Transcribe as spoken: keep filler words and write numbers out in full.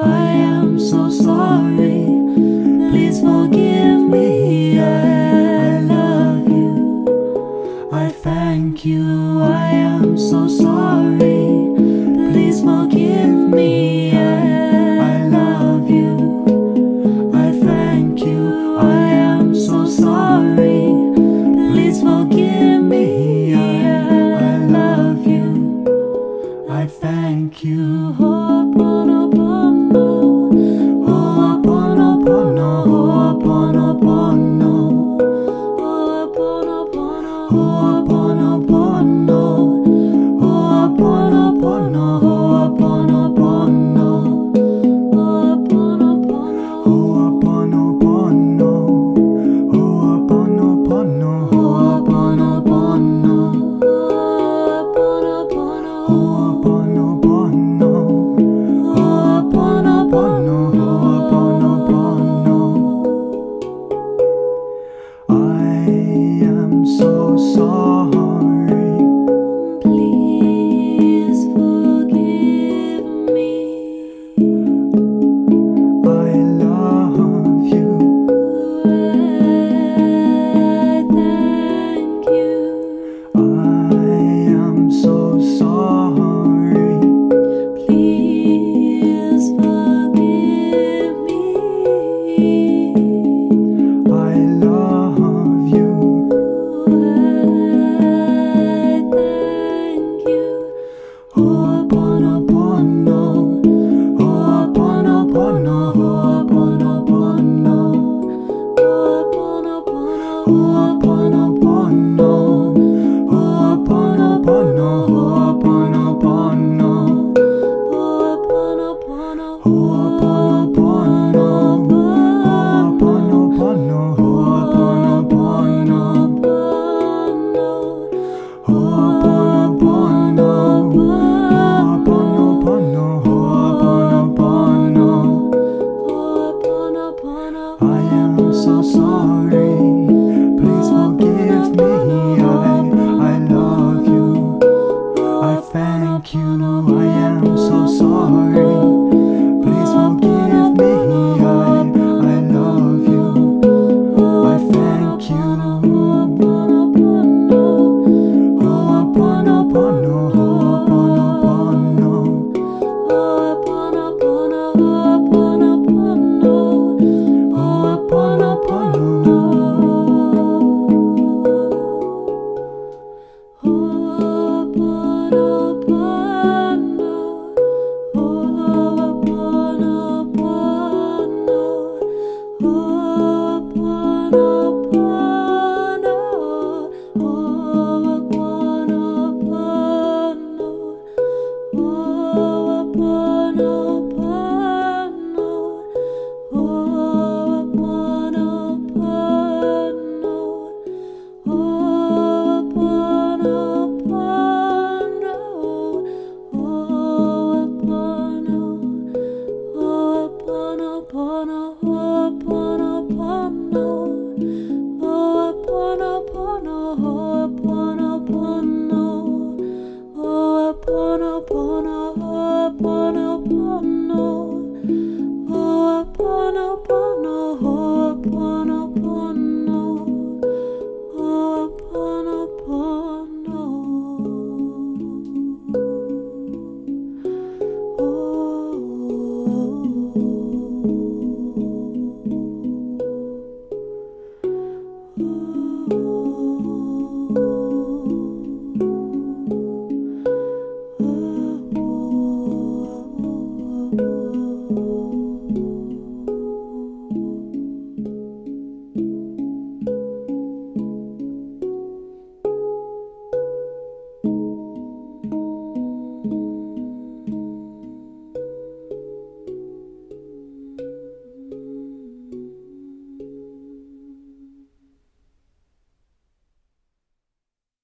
I am so sorry. Please forgive me. I, I love you. I thank you. I am so sorry. Please forgive me. I, I love you. I thank you. I am so sorry. Please forgive me. I, I love you. I thank you. Ho'oponopono, ho'oponopono, ho'oponopono, ho'oponopono, ho'oponopono, ho'oponopono, ho'oponopono, ho'oponopono, ho'oponopono, ho'oponopono, ho'oponopono, ho'oponopono, ho'oponopono, ho'oponopono. I am so sorry. Please forgive me. I love you. I thank you. I am so sorry. Please forgive me. I love you. I thank you. Ho'oponopono, ho'oponopono, ho'oponopono, ho'oponopono, ho'oponopono, ho'oponopono, ho'oponopono, ho'oponopono, ho'oponopono, ho'oponopono, ho'oponopono, ho'oponopono, ho'oponopono. I am so sorry. Please forgive me. I, I love you. I thank you. No, I am so sorry. Please forgive me. I, I love you. I thank you. Ho'oponopono, ho'oponopono, ho'oponopono, ho'oponopono, ho'oponopono, ho'oponopono, Ho'oponopono.